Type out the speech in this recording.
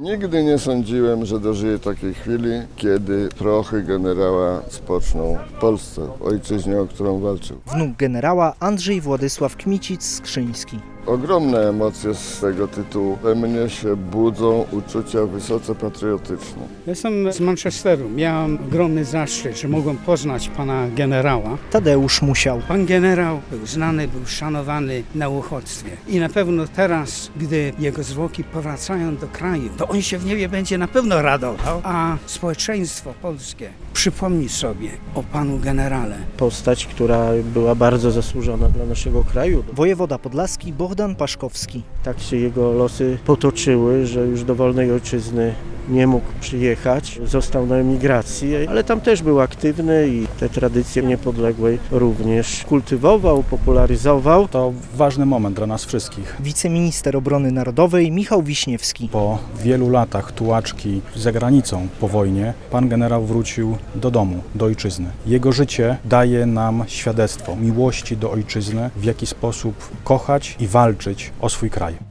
Nigdy nie sądziłem, że dożyję takiej chwili, kiedy prochy generała spoczną w Polsce, ojczyźnie, o którą walczył. Wnuk generała Andrzej Władysław Kmicic-Skrzyński. Ogromne emocje z tego tytułu. We mnie się budzą uczucia wysoce patriotyczne. Jestem z Manchesteru. Miałem ogromny zaszczyt, że mogłem poznać pana generała. Tadeusz Musiał. Pan generał był znany, był szanowany na uchodźstwie. I na pewno teraz, gdy jego zwłoki powracają do kraju, to on się w niebie będzie na pewno radował, a społeczeństwo polskie przypomni sobie o panu generale. Postać, która była bardzo zasłużona dla naszego kraju. Wojewoda podlaski Bohdan Paszkowski. Tak się jego losy potoczyły, że już do wolnej ojczyzny nie mógł przyjechać. Został na emigracji, ale tam też był aktywny i te tradycje niepodległej również kultywował, popularyzował. To ważny moment dla nas wszystkich. Wiceminister Obrony Narodowej Michał Wiśniewski. Po wielu latach tułaczki za granicą po wojnie pan generał wrócił do domu, do ojczyzny. Jego życie daje nam świadectwo miłości do ojczyzny, w jaki sposób kochać i walczyć o swój kraj.